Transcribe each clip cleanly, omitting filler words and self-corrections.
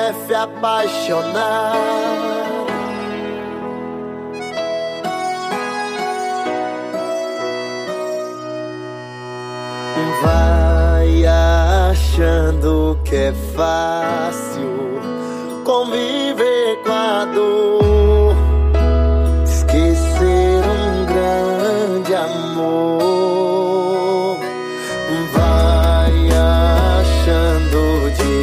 quer se apaixonar. Vai achando que é fácil conviver com a dor, esquecer um grande amor. Vai achando de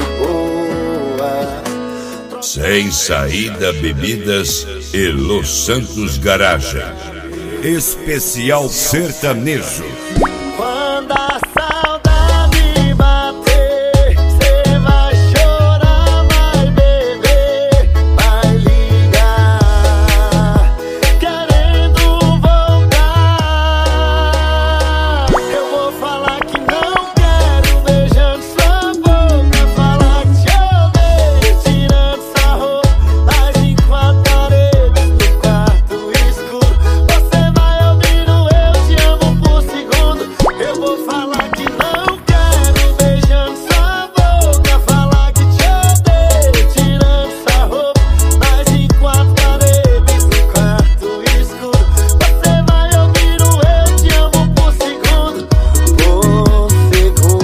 boa. Sem Saída Bebidas e Los Santos Garagem. Especial sertanejo. Quando a saudade bater, cê vai chorar, vai beber, vai ligar, querendo voltar. Eu vou falar que não quero, beijando sua boca, falar que te odeio, tirando sarro, mas enquanto paredes no quarto escuro, você vai ouvindo eu te amo por segundo. Eu vou falar que não quero, beijando sua boca, falar que te odeio, tirando sarro, mas enquanto paredes no quarto escuro, você vai ouvir o eu te amo por segundo. Por segundo.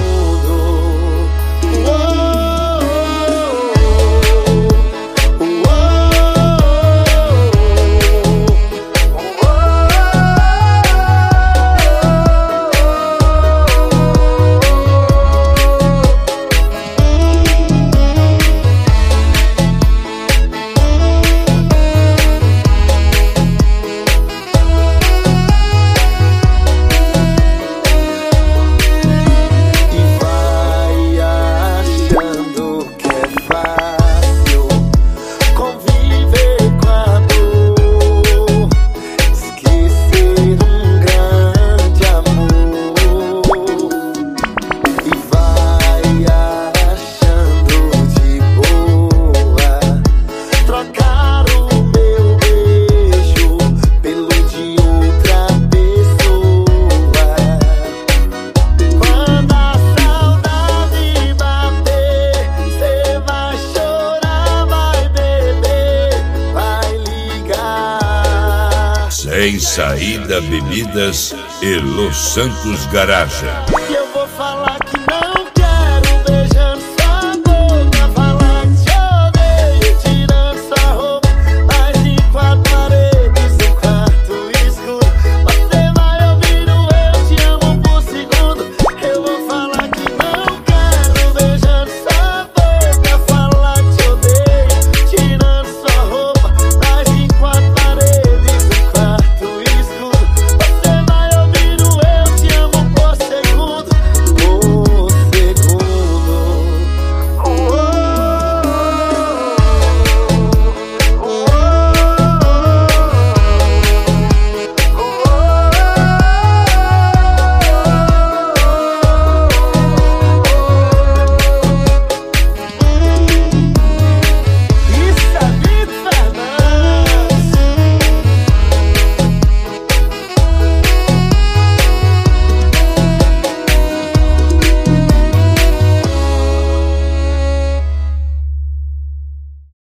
E vai achando que é fácil conviver com a dor, esquecer um grande amor. E vai achando de boa trocar o meu beijo pelo de outra pessoa. Quando a saudade bater, cê vai chorar, vai beber, vai ligar. Sem Saída Bebidas e Los Santos Garagem. E eu vou falar